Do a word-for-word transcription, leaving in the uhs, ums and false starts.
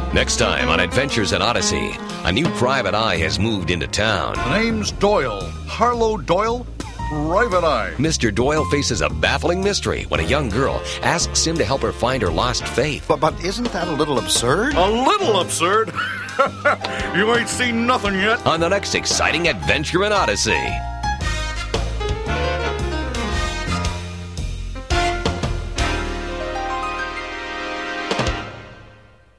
Next time on Adventures in Odyssey, a new private eye has moved into town. The name's Doyle. Harlow Doyle, Private Eye. Mister Doyle faces a baffling mystery when a young girl asks him to help her find her lost faith. But, but isn't that a little absurd? A little absurd? You ain't seen nothing yet. On the next exciting Adventure in Odyssey.